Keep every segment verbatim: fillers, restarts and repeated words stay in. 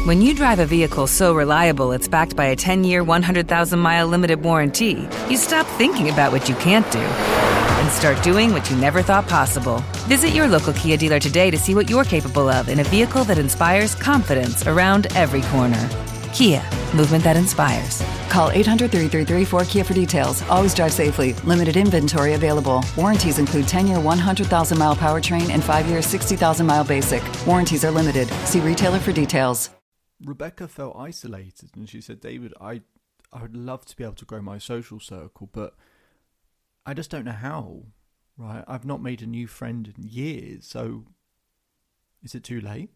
When you drive a vehicle so reliable it's backed by a ten-year, one hundred thousand mile limited warranty, you stop thinking about what you can't do and start doing what you never thought possible. Visit your local Kia dealer today to see what you're capable of in a vehicle that inspires confidence around every corner. Kia, movement that inspires. Call eight hundred, three three three, four K I A for details. Always drive safely. Limited inventory available. Warranties include ten-year, one hundred thousand mile powertrain and five-year, sixty thousand mile basic. Warranties are limited. See retailer for details. Rebecca felt isolated and she said, David, I, I would love to be able to grow my social circle, but I just don't know how, right? I've not made a new friend in years, so is it too late?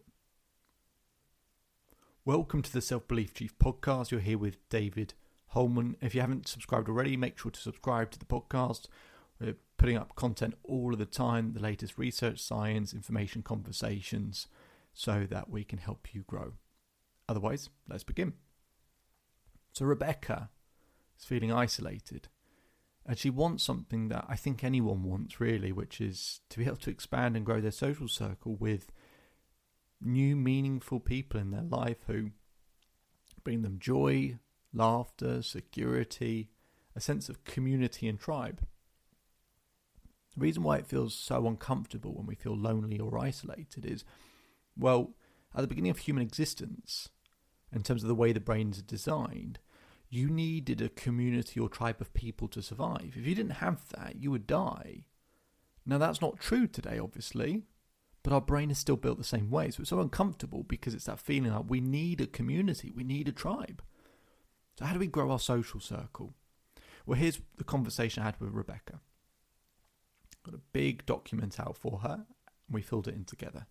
Welcome to the Self-Belief Chief podcast. You're here with David Holman. If you haven't subscribed already, make sure to subscribe to the podcast. We're putting up content all of the time, the latest research, science, information, conversations, so that we can help you grow. Otherwise, let's begin. So Rebecca is feeling isolated, and she wants something that I think anyone wants really, which is to be able to expand and grow their social circle with new meaningful people in their life who bring them joy, laughter, security, a sense of community and tribe. The reason why it feels so uncomfortable when we feel lonely or isolated is, well, at the beginning of human existence, in terms of the way the brain is designed, you needed a community or tribe of people to survive. If you didn't have that, you would die. Now, that's not true today, obviously, but our brain is still built the same way. So it's so uncomfortable because it's that feeling like we need a community, we need a tribe. So how do we grow our social circle? Well, here's the conversation I had with Rebecca. Got a big document out for her, and we filled it in together.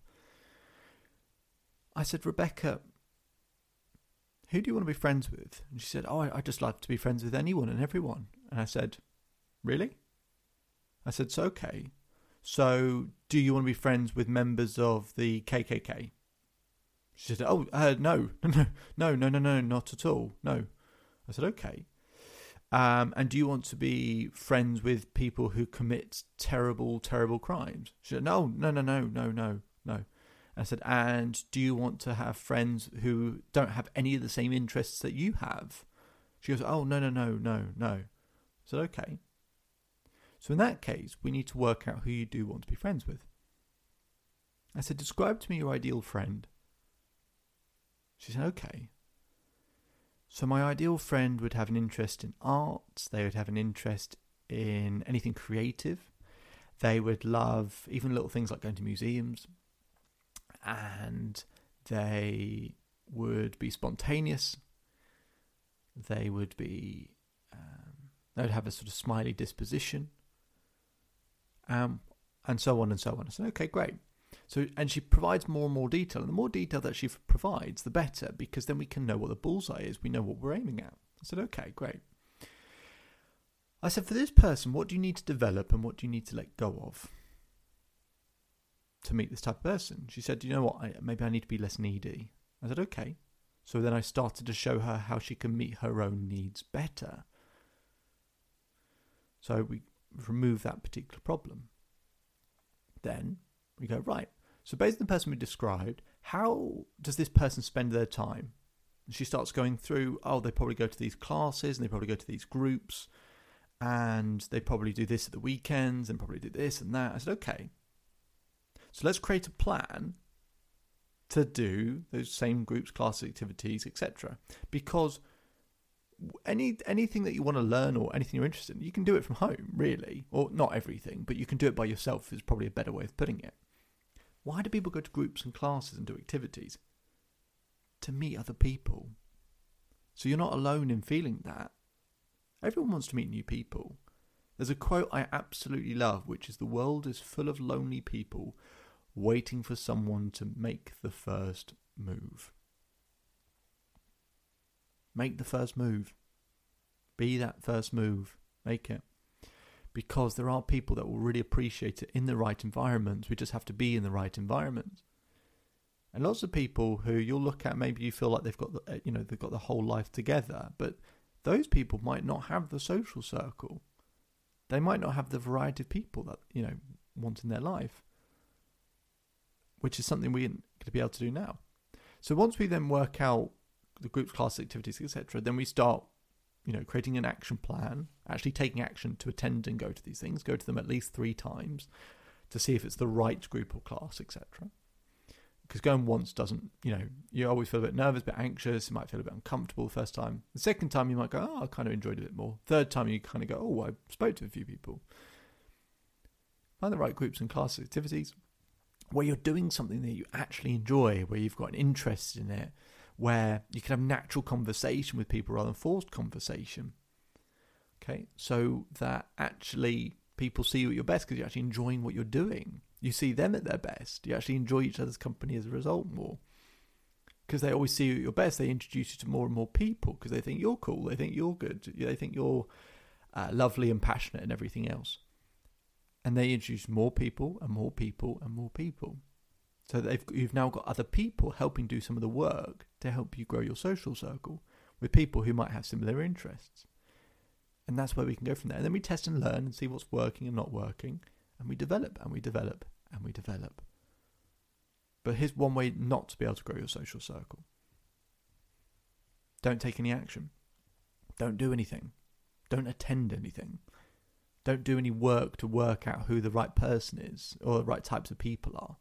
I said, Rebecca, who do you want to be friends with? And she said, oh, I, I just like to be friends with anyone and everyone. And I said, really? I said, so okay. So do you want to be friends with members of the K K K? She said, oh, uh, no, no, no, no, no, no, not at all. No. I said, okay. Um, and do you want to be friends with people who commit terrible, terrible crimes? She said, no, no, no, no, no, no, no. I said, and do you want to have friends who don't have any of the same interests that you have? She goes, oh, no, no, no, no, no. I said, okay. So in that case, we need to work out who you do want to be friends with. I said, describe to me your ideal friend. She said, okay. So my ideal friend would have an interest in arts. They would have an interest in anything creative. They would love even little things like going to museums. And they would be spontaneous. They would be, um, they would have a sort of smiley disposition, um, and so on and so on. I said, okay, great. So, and she provides more and more detail, and the more detail that she provides, the better, because then we can know what the bullseye is. We know what we're aiming at. I said, okay, great. I said, for this person, what do you need to develop, and what do you need to let go of to meet this type of person? She said, you know what, I, maybe I need to be less needy. I said, okay. So then I started to show her how she can meet her own needs better. So we remove that particular problem. Then we go, right, so based on the person we described, how does this person spend their time? And she starts going through, oh, they probably go to these classes, and they probably go to these groups, and they probably do this at the weekends, and probably do this and that. I said, okay. So let's create a plan to do those same groups, class activities, et cetera. Because any anything that you want to learn or anything you're interested in, you can do it from home, really. Or not everything, but you can do it by yourself is probably a better way of putting it. Why do people go to groups and classes and do activities? To meet other people. So you're not alone in feeling that. Everyone wants to meet new people. There's a quote I absolutely love, which is, the world is full of lonely people waiting for someone to make the first move. Make the first move. Be that first move. Make it. Because there are people that will really appreciate it in the right environment. We just have to be in the right environment. And lots of people who you'll look at, maybe you feel like they've got the, you know, they've got the whole life together, but those people might not have the social circle. They might not have the variety of people that, you know, want in their life, which is something we're going to be able to do now. So once we then work out the group's class activities, et cetera, then we start, you know, creating an action plan, actually taking action to attend and go to these things, go to them at least three times to see if it's the right group or class, et cetera. Because going once doesn't, you know, you always feel a bit nervous, a bit anxious, you might feel a bit uncomfortable the first time. The second time you might go, oh, I kind of enjoyed it a bit more. Third time you kind of go, oh, I spoke to a few people. Find the right groups and class activities where you're doing something that you actually enjoy, where you've got an interest in it, where you can have natural conversation with people rather than forced conversation. Okay, so that actually people see you at your best because you're actually enjoying what you're doing. You see them at their best. You actually enjoy each other's company as a result more. Because they always see you at your best. They introduce you to more and more people because they think you're cool. They think you're good. They think you're uh, lovely and passionate and everything else. And they introduce more people and more people and more people. So they've, you've now got other people helping do some of the work to help you grow your social circle with people who might have similar interests. And that's where we can go from there. And then we test and learn and see what's working and not working. And we develop and we develop and we develop. But here's one way not to be able to grow your social circle. Don't take any action. Don't do anything. Don't attend anything. Don't do any work to work out who the right person is or the right types of people are.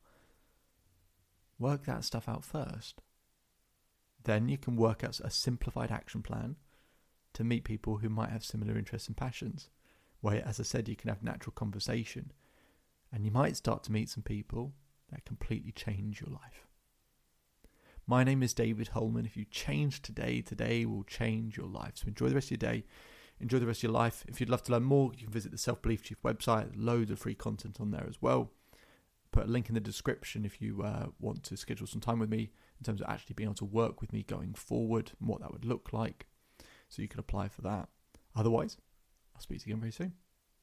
Work that stuff out first. Then you can work out a simplified action plan to meet people who might have similar interests and passions. Where, as I said, you can have natural conversation. And you might start to meet some people that completely change your life. My name is David Holman. If you change today, today will change your life. So enjoy the rest of your day. Enjoy the rest of your life. If you'd love to learn more, you can visit the Self-Belief Chief website. Loads of free content on there as well. Put a link in the description if you uh, want to schedule some time with me in terms of actually being able to work with me going forward and what that would look like. So you can apply for that. Otherwise, I'll speak to you again very soon.